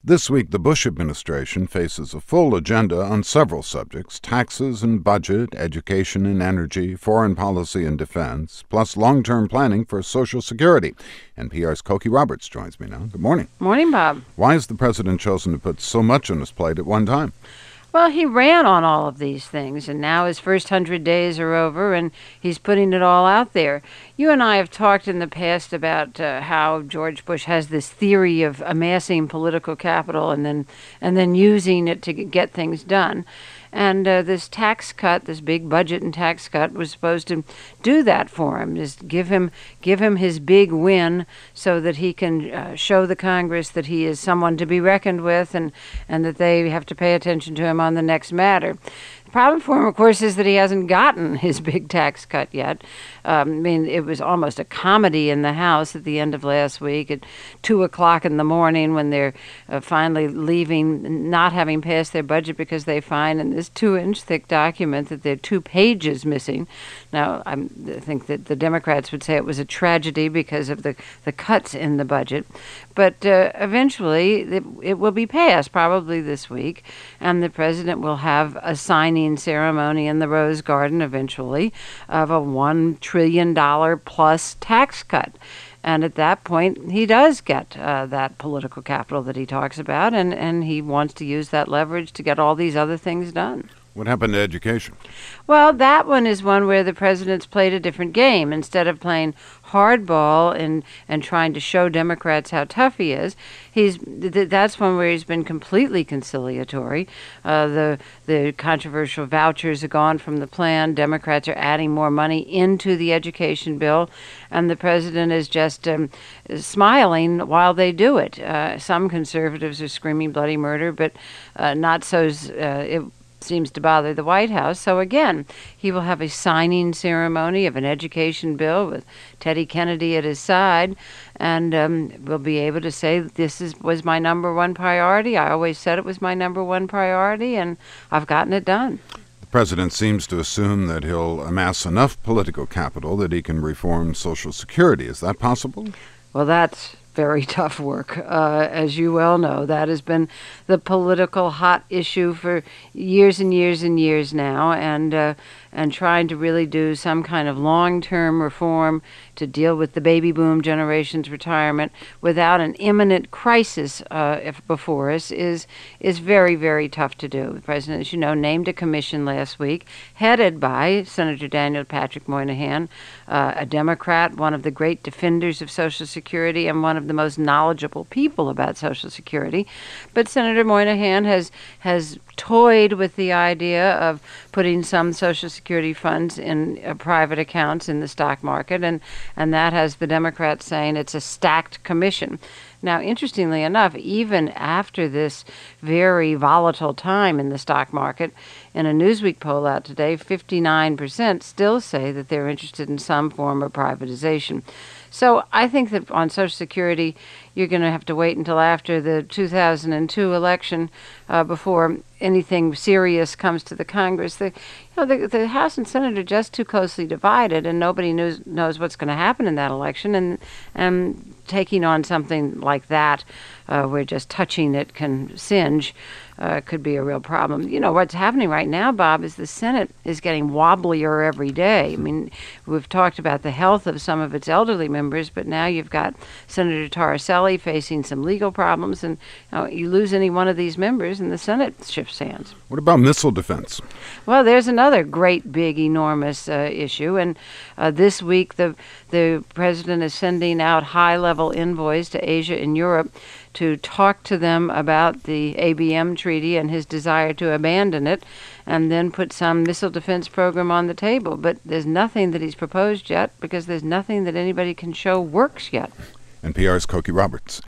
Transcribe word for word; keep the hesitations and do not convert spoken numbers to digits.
This week, the Bush administration faces a full agenda on several subjects: taxes and budget, education and energy, foreign policy and defense, plus long-term planning for Social Security. N P R's Cokie Roberts joins me now. Good morning. Morning, Bob. Why has the president chosen to put so much on his plate at one time? Well, he ran on all of these things, and now his first hundred days are over, and he's putting it all out there. You and I have talked in the past about uh, how George Bush has this theory of amassing political capital and then and then using it to get things done. And uh, this tax cut, this big budget and tax cut, was supposed to do that for him, just give him give him his big win so that he can uh, show the Congress that he is someone to be reckoned with and, and that they have to pay attention to him on the next matter. The problem for him, of course, is that he hasn't gotten his big tax cut yet. Um, I mean, it was almost a comedy in the House at the end of last week at two o'clock in the morning when they're uh, finally leaving, not having passed their budget because they find in this two-inch thick document that there are two pages missing. Now, I'm, I think that the Democrats would say it was a tragedy because of the, the cuts in the budget. But uh, eventually, it, it will be passed, probably this week, and the president will have a signing ceremony in the Rose Garden eventually of a one trillion dollars plus tax cut. And at that point, he does get uh, that political capital that he talks about, and, and he wants to use that leverage to get all these other things done. What happened to education? Well, that one is one where the president's played a different game. Instead of playing hardball and and trying to show Democrats how tough he is, he's th- that's one where he's been completely conciliatory. Uh, the the controversial vouchers are gone from the plan. Democrats are adding more money into the education bill, and the president is just um, smiling while they do it. Uh, some conservatives are screaming bloody murder, but uh, not so. Uh, it, seems to bother the White House. So again, he will have a signing ceremony of an education bill with Teddy Kennedy at his side, and um, will be able to say this is was my number one priority. I always said it was my number one priority, and I've gotten it done. The president seems to assume that he'll amass enough political capital that he can reform Social Security. Is that possible? Well, that's very tough work. Uh, as you well know, that has been the political hot issue for years and years and years now, and uh, and trying to really do some kind of long-term reform to deal with the baby boom generation's retirement without an imminent crisis uh, if before us is is very, very tough to do. The president, as you know, named a commission last week headed by Senator Daniel Patrick Moynihan, uh, a Democrat, one of the great defenders of Social Security and one of the most knowledgeable people about Social Security. But Senator Moynihan has has toyed with the idea of putting some Social Security funds in uh, private accounts in the stock market, and, and that has the Democrats saying it's a stacked commission. Now, interestingly enough, even after this very volatile time in the stock market, in a Newsweek poll out today, fifty-nine percent still say that they're interested in some form of privatization. So I think that on Social Security, you're going to have to wait until after the two thousand two election uh, before anything serious comes to the Congress. The, you know, the, the House and Senate are just too closely divided, and nobody knows knows what's going to happen in that election. And and taking on something like that, uh, where just touching it can singe, uh, could be a real problem. You know, what's happening right now, Bob, is the Senate is getting wobblier every day. I mean, we've talked about the health of some of its elderly members, but now you've got Senator Taracelli facing some legal problems, and you know, you lose any one of these members, and the Senate shifts hands. What about missile defense? Well, there's another great, big, enormous uh, issue, and uh, this week the the president is sending out high-level envoys to Asia and Europe to talk to them about the A B M treaty and his desire to abandon it, and then put some missile defense program on the table. But there's nothing that he's proposed yet because there's nothing that anybody can show works yet. N P R's Cokie Roberts.